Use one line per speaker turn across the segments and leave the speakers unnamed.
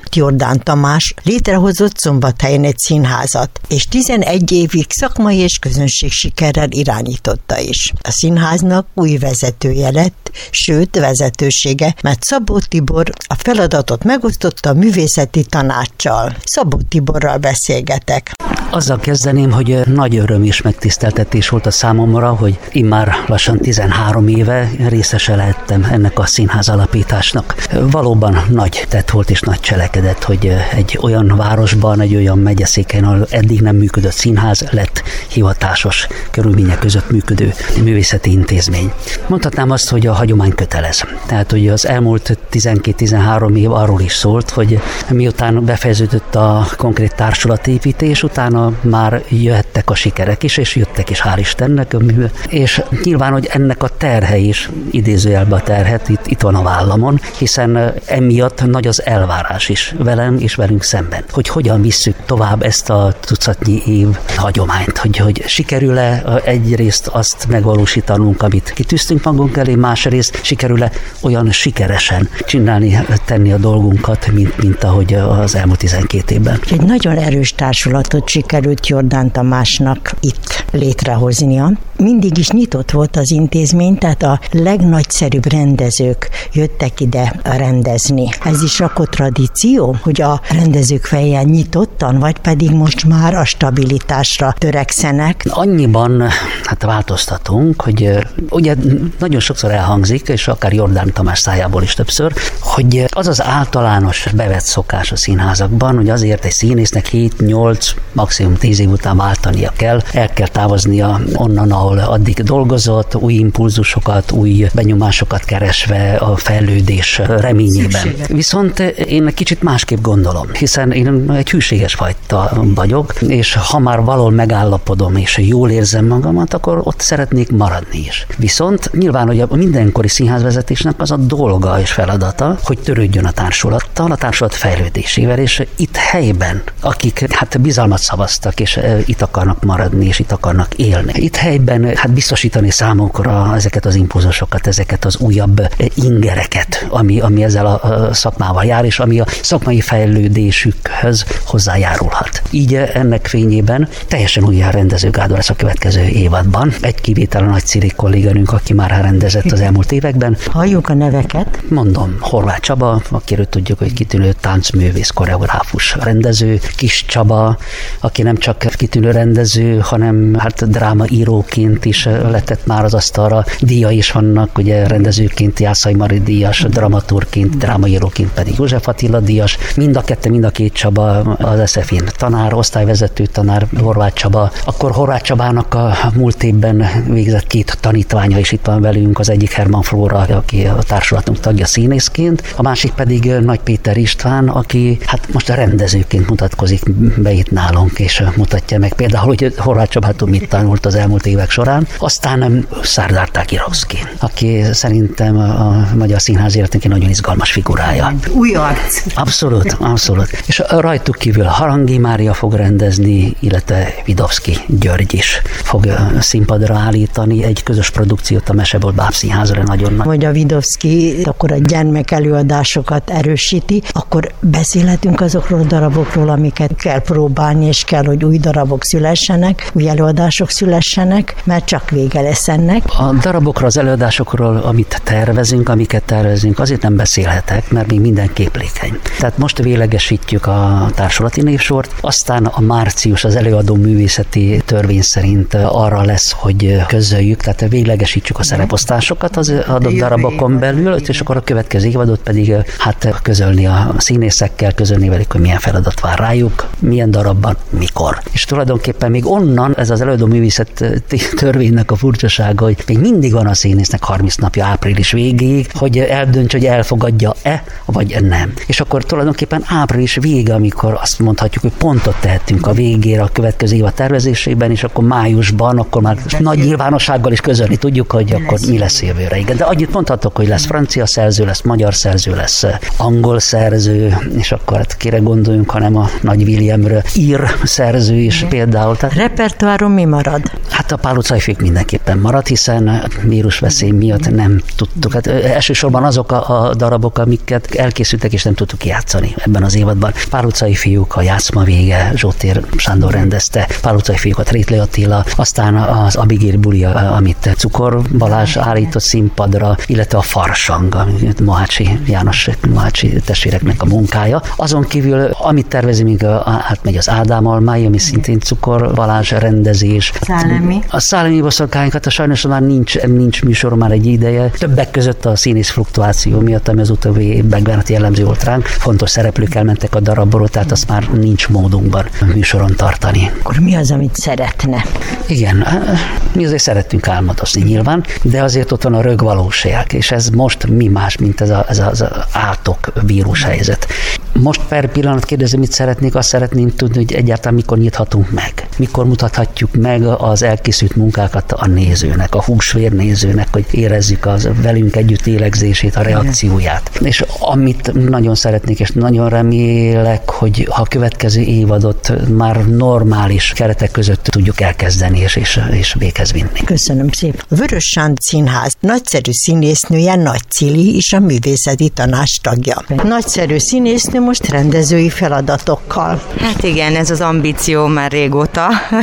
Jordán Tamás létrehozott Szombathelyen egy színházat, és 11 évig szakmai és közönség sikerrel irányította is. A színháznak új vezetője lett, sőt vezetősége, mert Szabó Tibor a feladatot megosztotta a művészeti tanáccsal. Szabó Tiborral beszélgetek.
Azzal kezdeném, hogy nagy öröm és megtiszteltetés volt a számomra, hogy immár lassan 13 éve részese lehettem ennek a színház alapításnak. Valóban nagy tett volt és nagy cselekedet, hogy egy olyan városban, egy olyan megyeszéken, ahol eddig nem működött színház, lett hivatásos körülmények között működő művészeti intézmény. Mondhatnám azt, hogy a hagyomány kötelez. Tehát, hogy az elmúlt 12-13 év arról is szólt, hogy miután befejeződött a konkrét társulatépítés, utána már jöhettek a sikerek is, és jöttek is, hál' Istennek. És nyilván, hogy ennek a terhe is, idézőjelbe a terhet, itt van a vállamon, hiszen emiatt nagy az elvárás is velem és velünk szemben. Hogy hogyan visszük tovább ezt a tucatnyi év hagyományt, hogy sikerül-e egyrészt azt megvalósítanunk, amit kitűztünk magunk elé, másrészt sikerül-e olyan sikeresen csinálni, tenni a dolgunkat, mint ahogy az elmúlt 12 évben.
Egy nagyon erős társulatot sikerült Jordán Tamásnak itt létrehoznia. Mindig is nyitott volt az intézmény, tehát a legnagyszerűbb rendezők jöttek ide rendezni. Ez is rakott tradíció, hogy a rendezők fejjel nyitottan, vagy pedig most már a stabilitásra törekszenek?
Annyiban változtatunk, hogy ugye nagyon sokszor elhangzik, és akár Jordán Tamás szájából is többször, hogy az az általános bevett szokás a színházakban, hogy azért egy színésznek 7-8, maximum 10 év után váltania kell, el kell távoznia onnan, ahol addig dolgozott, új impulzusokat, új benyomásokat keresve a fejlődés reményében. Szükséges. Viszont én kicsit másképp gondolom, hiszen én egy hűséges fajta vagyok, és ha már valahol megállapodom, és jól érzem magamat, akkor ott szeretnék maradni is. Viszont nyilván, hogy a mindenkori színházvezetésnek az a dolga és feladata, hogy törődjön a társulattal, a társulat fejlődésével, és itt helyben, akik bizalmat szavaztak, és itt akarnak maradni, és itt akarnak élni. Itt helyben biztosítani számukra ezeket az impulzusokat, ezeket az újabb ingereket, ami ezzel a szakmával jár, és ami a szakmai fejlődésükhöz hozzájárulhat. Így ennek fényében teljesen új rendezőgárda lesz a következő évadban. Egy kivétel a nagy Ciri kolléganőnk, aki már rendezett az elmúlt években.
Halljuk a neveket.
Mondom, Horváth Csaba, akiről tudjuk, hogy kitűnő táncművész, koreográfus, rendező, Kis Csaba, aki nem csak kitűnő rendező, hanem drámaíróként is letett már az asztalra. Díja is vannak, ugye rendezőként Jászai Mari díjas, dramaturgként, drámaíróként pedig József Attila díjas. Mind a két Csaba az SZF-én tanár, osztályvezető tanár, Horváth Csaba. Akkor Horváth Csabának a múlt évben végzett 2 tanítványa is itt van velünk, az egyik Herman Flóra, aki a társulatunk tagja színészként, a másik pedig Nagy Péter István, aki most a rendezőként mutatkozik be itt nálunk, és mutatja meg például, hogy Horváth Csabától mit tanult az elmúlt évek során. Aztán Szárdár Tákirovszky, aki szerintem a magyar színház életének egy nagyon izgalmas figurája.
Új arc.
Abszolút. És rajtuk kívül Harangi Mária fog rendezni, illetve Vidovszky György is fog színpadra állítani egy közös produkciót a Mesebolt Bábszínházra nagyon nagy.
Hogy a Vidovszky akkor a gyermek előadásokat erősíti, akkor beszélhetünk azokról a darabokról, amiket kell próbálni, és kell, hogy új darabok szülessenek, új előadások szülessenek, mert csak vége lesz ennek.
A darabokról, az előadásokról, amiket tervezünk, azért nem beszélhetek, mert még minden képlékeny. Tehát most véglegesítjük a társulati névsort, aztán a március az előadó művészeti törvény szerint arra lesz, hogy közöljük, tehát véglegesítjük a szereposztásokat az adott darabokon belül, és akkor a következő évadot pedig közölni a színészekkel, közölni velük, hogy milyen feladat vár rájuk, milyen darabban, mikor. És tulajdonképpen még onnan ez az előadó művészeti törvénynek a furcsasága, hogy még mindig van a színésznek 30 napja április végéig, hogy eldönts, hogy elfogadja-e, vagy nem. És akkor tulajdonképpen április vége, amikor azt mondhatjuk, hogy pontot tehetünk a végére a következő évad tervezésében, és akkor májusban, akkor már nagy nyilvánossággal is közölni tudjuk, hogy akkor mi lesz jövőre. Igen. De annyit mondhatok, hogy lesz francia szerző, lesz magyar szerző, lesz angol szerző, és akkor kire gondoljunk, hanem a Nagy Williamről, ír szerző is például.
Repertoáron mi marad?
A Pál Pál Utcai mindenképpen marad, hiszen vírusveszély miatt nem tudtuk. Hát elsősorban azok a darabok, amiket elkészültek, és nem tudtuk játszani ebben az évadban. Pál Utcai fiúk, a Játszma vége, Zsótér Sándor rendezte, Pál Utcai fiúk, a Trétli Attila, aztán az Abigail bulia, amit Cukor Balázs állított színpadra, illetve a Farsang, amit Mohácsi János, Mohácsi testvéreknek a munkája. Azon kívül, amit tervezünk, átmegy az Ádám Almái, ami szintén Cukor Balázs rendezés.
Szálemi.
A Szálemi boszorkányokat sajnos már nincs műsor már egy ideje. Többek között a színész fluktuáció miatt, ami az utóbbi években jellemző volt ránk. Fontos szereplők elmentek a darabból, tehát azt már nincs módunkban műsoron tartani.
Akkor mi az, amit szeretne?
Igen, mi azért szerettünk álmodozni nyilván, de azért ott van a rögvalóság, és ez most mi más, mint ez az átok vírus helyzet. Most per pillanat kérdezem, mit szeretnék, azt szeretném tudni, hogy egyáltalán mikor nyithatunk meg. Mikor mutathatjuk meg az elkészült munkákat a nézőnek, a húsvér nézőnek, hogy érezzük az velünk együtt lélegzését, a reakcióját. És amit nagyon szeretnék, és nagyon remélek, hogy ha a következő évadot már normális keretek között tudjuk elkezdeni és véghez vinni.
Köszönöm szépen. A Vörös Sándor Színház nagyszerű színésznője Nagy Cili is a művészeti tanács tagja. Nagyszerű színésznő most rendezői feladatokkal.
Hát igen, ez az ambíció már régóta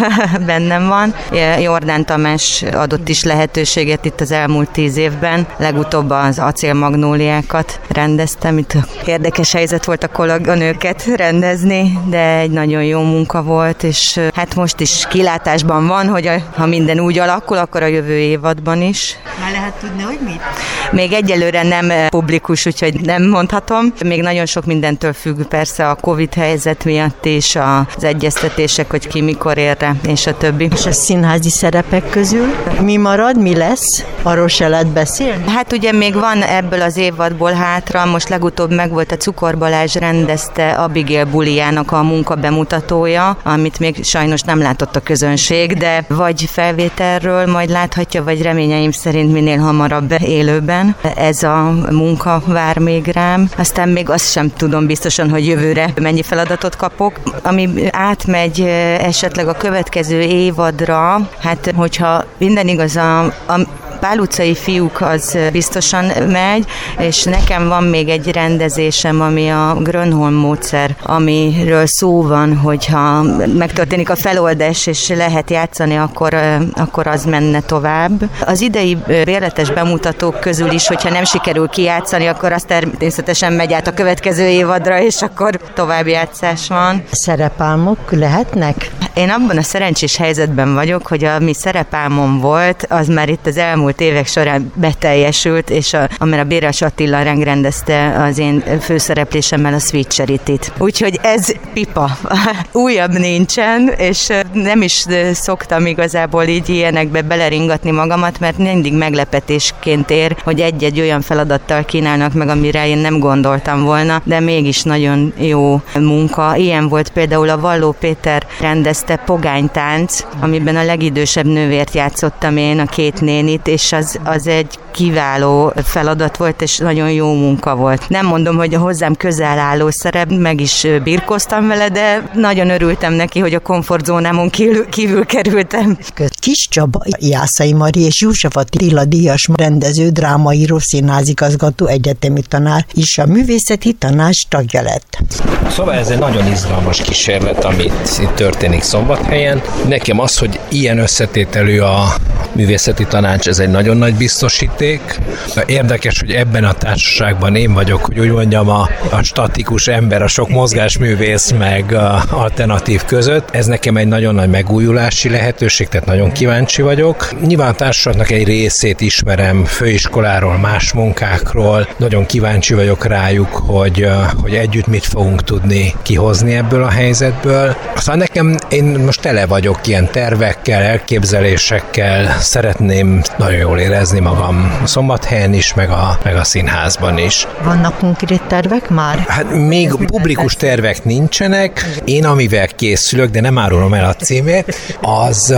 bennem van. Jordán Tamás adott is lehetőséget itt az elmúlt 10 évben. Legutóbb az acélmagnóliákat rendeztem. Itt érdekes helyzet volt a kolléganőket rendezni, de egy nagyon jó munka volt, és hát most is kilátásban van, hogy ha minden úgy alakul, akkor a jövő évadban is.
Már lehet tudni, hogy mit?
Még egyelőre nem publikus, úgyhogy nem mondhatom. Még nagyon sok mindentől függ persze a Covid helyzet miatt is, az egyeztetések, hogy ki mikor érre, és a többi.
És a színházi szerepek közül mi marad, mi lesz? Arról se lehet beszélni?
Hát ugye még van ebből az évadból hátra, most legutóbb megvolt a Cukor Balázs rendezte Abigail bulijának a munkabemutatója, amit még sajnos nem látott a közönség, de vagy felvételről majd láthatja, vagy reményeim szerint minél hamarabb élőben. Ez a munka vár még rám. Aztán még azt sem tudom biztosan, hogy jövőre mennyi feladatot kapok. Ami átmegy esetleg a következő évadra, hát hogyha minden igaz, a Pál Utcai fiúk az biztosan megy, és nekem van még egy rendezésem, ami a Grönholm módszer, amiről szó van, hogyha megtörténik a feloldás, és lehet játszani, akkor az menne tovább. Az idei bérletes bemutatók közül is, hogyha nem sikerül kijátszani, akkor az természetesen megy át a következő évadra, és akkor továbbjátszás van.
Szerepálmok lehetnek?
Én abban a szerencsés helyzetben vagyok, hogy ami szerepálmom volt, az már itt az elmúlt évek során beteljesült, és amire a Béres Attila rendezte az én főszereplésemmel a Sweet Charity-t. Úgyhogy ez pipa. Újabb nincsen, és nem is szoktam igazából így ilyenekbe beleringatni magamat, mert mindig meglepetésként ér, hogy egy-egy olyan feladattal kínálnak meg, amire én nem gondoltam volna, de mégis nagyon jó munka. Ilyen volt például a Valló Péter rendezte Pogánytánc, amiben a legidősebb nővért játszottam én, a két nénit, és az egy kiváló feladat volt, és nagyon jó munka volt. Nem mondom, hogy a hozzám közel álló szerep, meg is birkóztam vele, de nagyon örültem neki, hogy a komfortzónámon kívül kerültem.
Kis Csaba, Jászai Mari és József Attila díjas rendező, drámaíró, színházigazgató, egyetemi tanár is a művészeti tanács tagja lett.
Szóval ez egy nagyon izgalmas kísérlet, amit itt történik Szombathelyen. Nekem az, hogy ilyen összetételű a művészeti tanács, ez egy nagyon nagy biztosíték. Érdekes, hogy ebben a társaságban én vagyok, hogy úgy mondjam, a statikus ember, a sok mozgásművész meg a alternatív között. Ez nekem egy nagyon nagy megújulási lehetőség, tehát nagyon kíváncsi vagyok. Nyilván a társaságnak egy részét ismerem főiskoláról, más munkákról. Nagyon kíváncsi vagyok rájuk, hogy együtt mit fogunk tudni kihozni ebből a helyzetből. Aztán én most tele vagyok ilyen tervekkel, elképzelésekkel, szeretném nagyon jól érezni magam Szombathelyen is, meg a színházban is.
Vannak konkrét tervek már?
Hát még publikus tervek nincsenek. Én amivel készülök, de nem árulom el a címét, az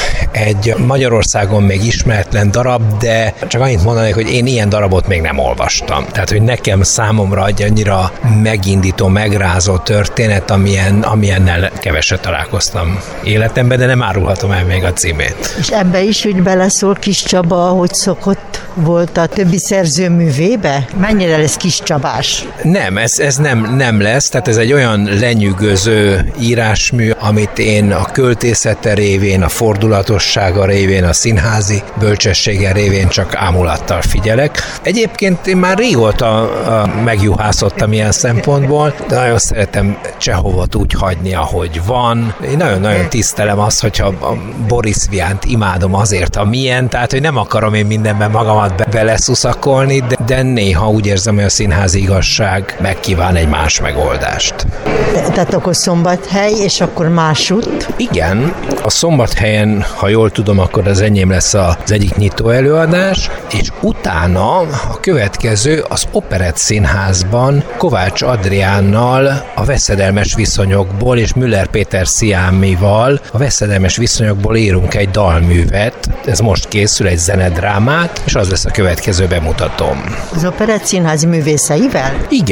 egy Magyarországon még ismeretlen darab, de csak annyit mondanék, hogy én ilyen darabot még nem olvastam. Tehát, hogy nekem számomra egy annyira megindító, megrázó történet, amilyennel keveset találkoztam. dolgoztam életemben, de nem árulhatom el még a címét.
És ebbe is úgy beleszól Kis Csaba, ahogy szokott volt a többi szerző művébe? Mennyire lesz Kis Csabás?
Nem, ez nem lesz, tehát ez egy olyan lenyűgöző írásmű, amit én a költészete révén, a fordulatossága révén, a színházi bölcsessége révén csak ámulattal figyelek. Egyébként én már régóta megjuhászottam ilyen szempontból, de nagyon szeretem Csehovot úgy hagyni, ahogy van. Én nagyon-nagyon tisztelem azt, hogyha a Boris Viant imádom azért, amilyen, tehát hogy nem akarom én mindenben magamat beleszuszakolni, de néha úgy érzem, hogy a színházi igazság megkíván egy más megoldást.
Tehát akkor Szombathely, és akkor Másút?
Igen, a Szombathelyen, ha jól tudom, akkor az enyém lesz az egyik nyitó előadás, és utána a következő az Operett Színházban Kovács Adriánnal a veszedelmes viszonyokból és Müller Péter Sziámival a veszedelmes viszonyokból írunk egy dalművet, ez most készül, egy zenedrámát, és az lesz a következő bemutatóm.
Az Operett Színház művészeivel?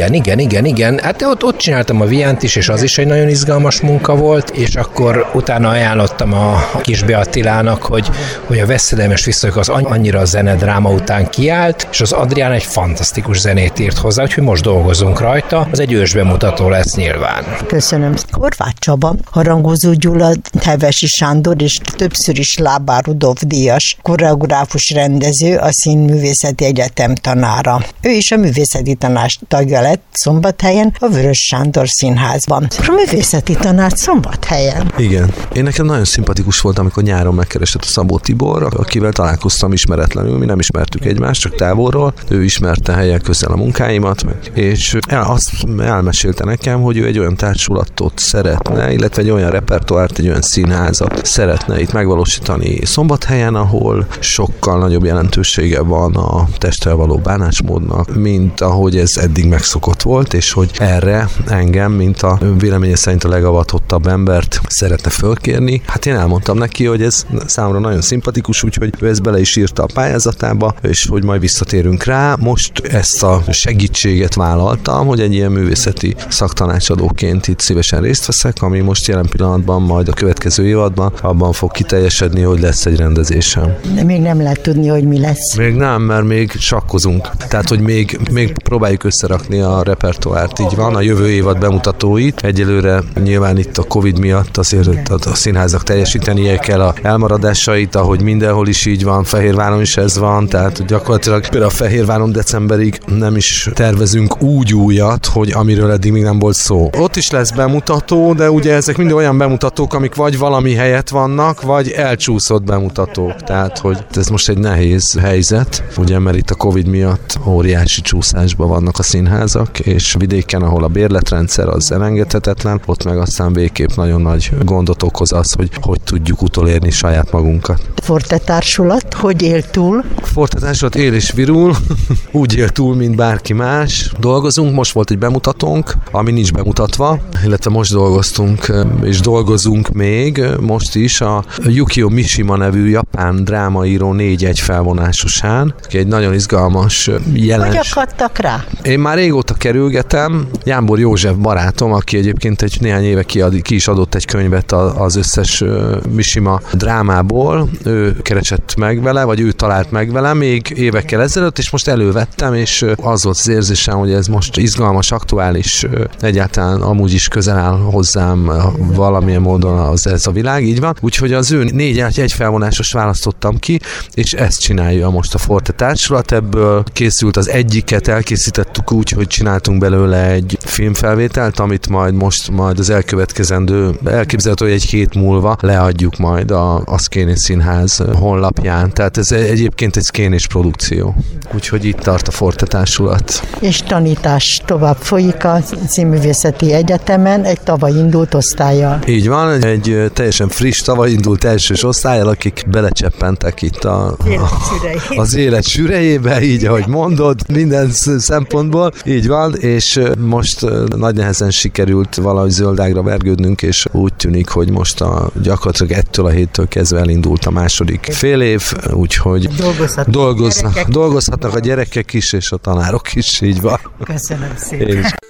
Igen. Hát ott csináltam a Viant is, és az is egy nagyon izgalmas munka volt, és akkor utána ajánlottam a Kisbe Attilának, hogy a veszedelmes viszonyok az annyira a zenedráma után kiállt, és az Adrián egy fantasztikus zenét írt hozzá, úgyhogy most dolgozunk rajta, az egy ősbemutató lesz nyilván.
Köszönöm. Horváth Csaba, Harangozó Gyula, Hevesi Sándor és többször is Lábár Rudolf díjas koreográfus rendező, a Színművészeti Egyetem tanára. Ő is a művészeti tanács tagja lett Szombathelyen, a Vörös Sándor Színházban. A művészeti tanács Szombathelyen.
Igen. Én nekem nagyon szimpatikus volt, amikor nyáron megkeresett a Szabó Tibor, akivel találkoztam ismeretlenül, mi nem ismertük egymást, csak távolról. Ő ismerte helyen közel a munkáimat, és azt elmesélte nekem, hogy ő egy olyan társulatot szeretne, illetve egy olyan repertoárt, egy olyan színházat szeretne itt megvalósítani Szombathelyen, ahol sokkal nagyobb jelentősége van a testtel való bánásmódnak, mint ahogy ez eddig megszokott volt, és hogy erre engem, mint a véleménye szerint a legavatottabb embert szeretne fölkérni. Hát én elmondtam neki, hogy ez számomra nagyon szimpatikus, úgyhogy ő ezt bele is írta a pályázatába, és hogy majd visszatérünk rá. Most ezt a segítséget vállaltam, hogy egy ilyen művészeti szaktanácsadóként itt szívesen részt veszek, ami most jelen pillanatban majd a következő évadban abban fog kiteljesedni, hogy lesz egy rendezésem.
De még nem lehet tudni, hogy mi lesz.
Még nem, mert még sakkozunk. Tehát, hogy még próbáljuk összerakni a repertoárt, így van, a jövő évad bemutatóit. Egyelőre nyilván itt a Covid miatt azért a színházak teljesítenie kell a elmaradásait, ahogy mindenhol is így van, Fehérváron is ez van, tehát gyakorlatilag például a Fehérváron decemberig nem is tervezünk úgy újat, hogy amiről eddig még nem volt szó. Ott is lesz bemutató, de ugye ezek mind olyan bemutatók, amik vagy valami helyett vannak, vagy elcsúszott bemutatók. Tehát, hogy ez most egy nehéz helyzet, ugye, mert itt a Covid miatt óriási csúszásban vannak a színházak, és vidéken, ahol a bérletrendszer az elengedhetetlen, ott meg aztán végképp nagyon nagy gondot okoz az, hogy tudjuk utolérni saját magunkat.
Forte Társulat, hogy él túl?
Forte Társulat él és virul, úgy él túl, mint bárki más. Dolgozunk, most volt egy bemutatónk, ami nincs bemutatva, illetve most dolgoztunk, és dolgozunk még, most is a Yukio Mishima nevű japán drámaíró 4-1 felvonásosán, aki egy nagyon izgalmas jelenség.
Hogy akadtak rá?
Én már régóta kerülgetem. Jánbor József barátom, aki egyébként egy néhány éve ki is adott egy könyvet az összes Mishima drámából. Ő keresett meg vele, vagy ő talált meg vele még évekkel ezelőtt, és most elővettem, és az volt az érzésem, hogy ez most izgalmas, aktuális, egyáltalán amúgy is közel áll hozzám valamilyen módon ez a világ, így van. Úgyhogy az ő 4-1 felvonásos választottam ki, és ezt csinálja most a Forte Társulat. Ebből készült az egyiket, elkészítettük úgy, hogy csináltunk belőle egy filmfelvételt, amit majd az elképzelhető, hogy egy hét múlva leadjuk majd a Szkénés Színház honlapján. Tehát ez egyébként egy szkénés produkció. Úgyhogy itt tart a Forte Társulat.
És tanítás tovább folyik a Színművészeti Egyetemen egy tavaly indult osztállyal.
Így van, egy teljesen friss tavaly indult elsős osztállyal, akik belecseppentek itt az élet sürejébe, így ahogy mondod, minden szempontból, így van, és most nagy nehezen sikerült valahogy zöldágra vergődnünk, és úgy tűnik, hogy most gyakorlatilag ettől a héttől kezdve elindult a második fél év, úgyhogy dolgozhatnak a gyerekek is, és a tanárok is, így van.
Köszönöm szépen.